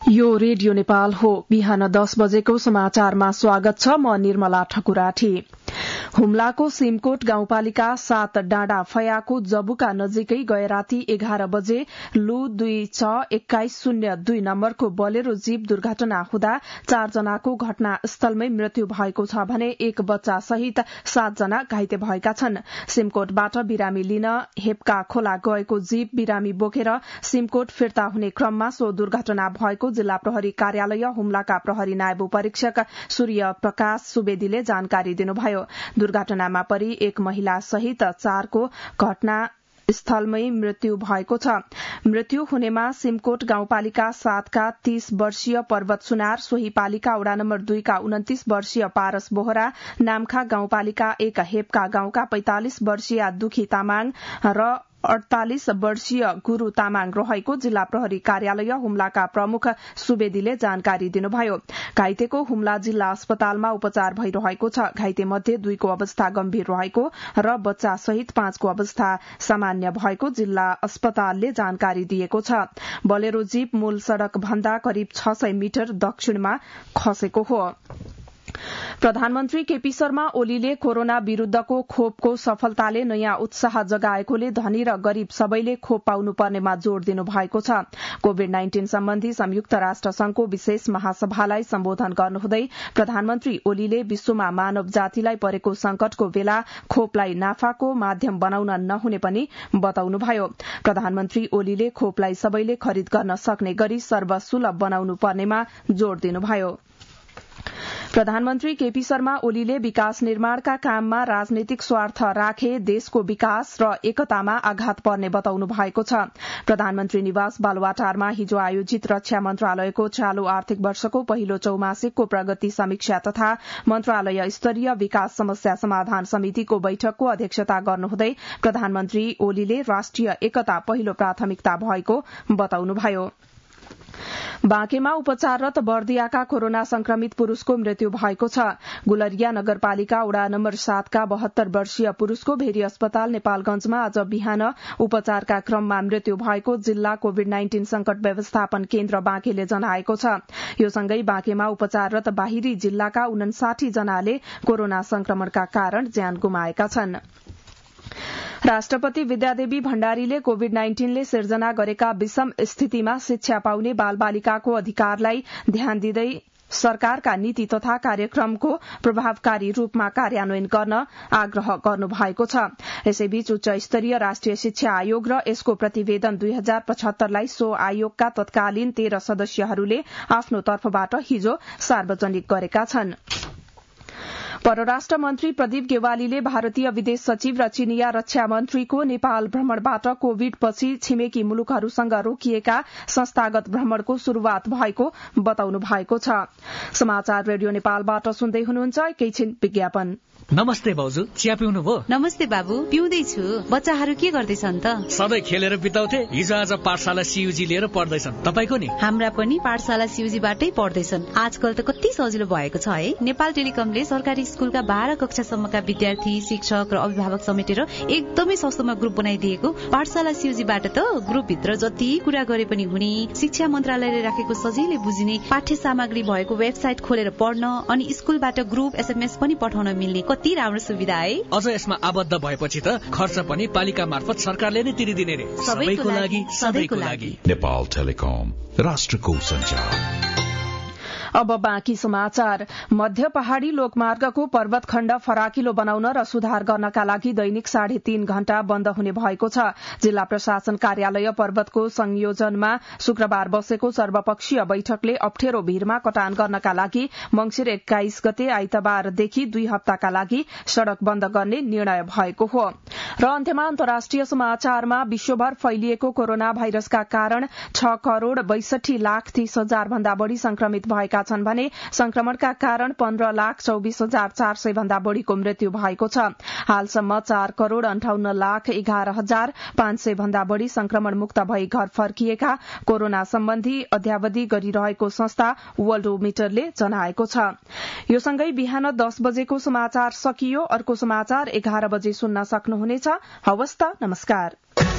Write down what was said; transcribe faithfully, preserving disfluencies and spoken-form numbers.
यो रेडियो नेपाल हो। बिहान दस बजेको समाचारमा स्वागत छ। म निर्मला ठकुराठी। हुम्लाको सिमकोट गाउँपालिका सात डाँडा फयाको जबुका नजिकै गए राति एघार बजे लु दुई छ एक्काइस शून्य दुई नम्बरको बोलेरो जीप दुर्घटना हुँदा चारजनाको घटनास्थलमै मृत्यु भएको छ भने एक बच्चा सहित सातजना घाइते भएका छन्। सिमकोटबाट बिरामी लिन हेपका खोला गएको जीप बिरामी बोकेर सिमकोट फिर्ता हुने क्रममा सो दुर्घटना भएको जिल्ला प्रहरी कार्यालय हुम्लाका प्रहरी नायब उपरीक्षक सूर्य प्रकाश सुवेदीले जानकारी दिनुभयो। दुर्घटनामा परि एक महिला सहित चारको घटना स्थलमै मृत्यु भएको छ। मृत्यु हुनेमा सिमकोट गाउँपालिका सातका तीस वर्षीय पर्वत सुनार, सोही पालिका वडा नम्बर दुईका उन्तीस वर्षीय पारस बोहरा, नामखा गाउँपालिका एक हेपका गाउँका पैंतालिस वर्षीय दुखी तामाङ र अड़तालिस वर्षीय गुरू तामाङ रहेको जिल्ला प्रहरी कार्यालय हुम्लाका प्रमुख सुवेदीले जानकारी दिनुभयो। घाइतेको हुम्ला जिल्ला अस्पतालमा उपचार भइरहेको छ। घाइते मध्ये दुईको अवस्था गम्भीर रहेको र बच्चा सहित पाँचको अवस्था सामान्य भएको जिल्ला अस्पतालले जानकारी दिएको छ। बोलेरो जीप मूल सड़क भन्दा करिब छ सय मिटर दक्षिणमा खसेको हो। प्रधानमन्त्री केपी शर्मा ओलीले कोरोना विरूद्धको खोपको सफलताले नयाँ उत्साह जगाएकोले धनी र गरीब सबैले खोप पाउनुपर्नेमा जोड़ दिनु भएको छ। कोविड नाइन्टीन सम्बन्धी संयुक्त राष्ट्र संघको विशेष महासभालाई सम्बोधन गर्नुहुँदै प्रधानमन्त्री ओलीले विश्वमा मानव जातिलाई परेको संकटको बेला खोपलाई नाफाको माध्यम बनाउन नहुने पनि बताउनुभयो। प्रधानमन्त्री ओलीले खोपलाई सबैले खरिद गर्न सक्ने गरी सर्वसुलभ बनाउनु पर्नेमा जोड़ दिनुभयो। प्रधानमन्त्री केपी शर्मा ओलीले विकास निर्माणका काममा राजनीतिक स्वार्थ राखे देशको विकास र एकतामा आघात पर्ने बताउनु भएको छ। प्रधानमन्त्री निवास बालुवाटारमा हिजो आयोजित रक्षा मन्त्रालयको चालू आर्थिक वर्षको पहिलो चौमासिकको प्रगति समीक्षा तथा मन्त्रालय स्तरीय विकास समस्या समाधान समितिको बैठकको अध्यक्षता गर्नुहुँदै प्रधानमन्त्री ओलीले राष्ट्रिय एकता पहिलो प्राथमिकता भएको बताउनुभयो। बाँकेमा उपचाररत बर्दियाका कोरोना संक्रमित पुरूषको मृत्यु भएको छ। गुलरिया नगरपालिका वडा नम्बर सातका बहत्तर वर्षीय पुरूषको भेरी अस्पताल नेपालगंजमा आज बिहान उपचारका क्रममा मृत्यु भएको जिल्ला कोविड नाइन्टीन संकट व्यवस्थापन केन्द्र बाँकेले जनाएको छ। यो सँगै बाँकेमा उपचाररत बाहिरी जिल्लाका उनासाठी जनाले कोरोना संक्रमणका कारण ज्यान गुमाएका छन्। राष्ट्रपति विद्यादेवी भण्डारीले कोविड नाइन्टीनले सिर्जना गरेका विषम स्थितिमा शिक्षा पाउने बालबालिकाको अधिकारलाई ध्यान दिँदै सरकारका नीति तथा कार्यक्रमको प्रभावकारी रूपमा कार्यान्वयन गर्न आग्रह गर्नु भएको छ। यसैबीच उच्च स्तरीय राष्ट्रिय शिक्षा आयोग र यसको प्रतिवेदन दुई हजार पचहत्तरलाई सो आयोगका तत्कालीन तेह्र सदस्यहरूले आफ्नो तर्फबाट हिजो सार्वजनिक गरेका छन्। परराष्ट्र मन्त्री प्रदीप गेवालीले भारतीय विदेश सचिव र चीनिया रक्षा मन्त्रीको नेपाल भ्रमणबाट कोविड पछि छिमेकी मुलुकहरूसँग रोकिएका संस्थागत भ्रमणको शुरूआत भएको बताउनु भएको छ। समाचार रेडियो नेपालबाट सुन्दै हुनुहुन्छ। एकैछिन विज्ञापन। नमस्ते भाउजू, चिया पिउनु भयो? नमस्ते बाबु, पिउँदैछु। बच्चाहरू के गर्दैछन् त? सधैँ खेलेर बिताउँथे, हिजो आज पाठशाला सीयूजी लिएर पढ्दैछन्। तपाईको नि? हाम्रा पनि पाठशाला सीयूजीबाटै पढ्दैछन्। आजकल त कति सजिलो भएको छ है। नेपाल टेलिकमले सरकारी स्कुलका बाह्र कक्षासम्मका विद्यार्थी, शिक्षक र अभिभावक समेटेर एकदमै सस्तोमा ग्रुप बनाइदिएको। पाठशाला सीयूजीबाट त ग्रुपभित्र जति कुरा गरे पनि हुने, शिक्षा मन्त्रालयले राखेको सजिलै बुझिने पाठ्य सामग्री भएको वेबसाइट खोलेर पढ्न अनि स्कुलबाट ग्रुप एसएमएस पनि पठाउन मिल्ने कति राम्रो सुविधा है। अझ यसमा आबद्ध भएपछि त खर्च पनि पालिका मार्फत सरकारले नै तिरिदिने रे। सबैको लागि, सधैँको लागि। नेपाल टेलिकम, राष्ट्रको सञ्चार। अब बाँकी समाचार। मध्य पहाड़ी लोकमार्गको पर्वतखण्ड फराकिलो बनाउन र सुधार गर्नका लागि दैनिक साढे तीन घण्टा बन्द हुने भएको छ। जिल्ला प्रशासन कार्यालय पर्वतको संयोजनमा शुक्रबार बसेको सर्वपक्षीय बैठकले अप्ठ्यारो भीरमा कटान गर्नका लागि मंगिर एक्काइस गते आइतबारदेखि दुई हप्ताका लागि सड़क बन्द गर्ने निर्णय भएको हो। र अन्त्यमा अन्तर्राष्ट्रिय समाचारमा विश्वभर फैलिएको कोरोना भाइरसका कारण छ करोड़ बैसठी लाख तीस हजार भन्दा बढ़ी संक्रमित भएका छन् भने संक्रमणका कारण पन्ध्र लाख चौबिस हजार चार सय भन्दा बढ़ीको मृत्यु भएको छ। हालसम्म चार करोड़ अन्ठाउन्न लाख एघार हजार पाँच सय भन्दा बढ़ी संक्रमण मुक्त भई घर फर्किएका कोरोना सम्बन्धी अध्यावधि गरिरहेको संस्था वर्ल्डोमीटरले जनाएको छ। यो सँगै बिहान दस बजेको समाचार सकियो। अर्को समाचार एघार बजे सुन्न सक्नुहुनेछ। हवस् त, नमस्कार।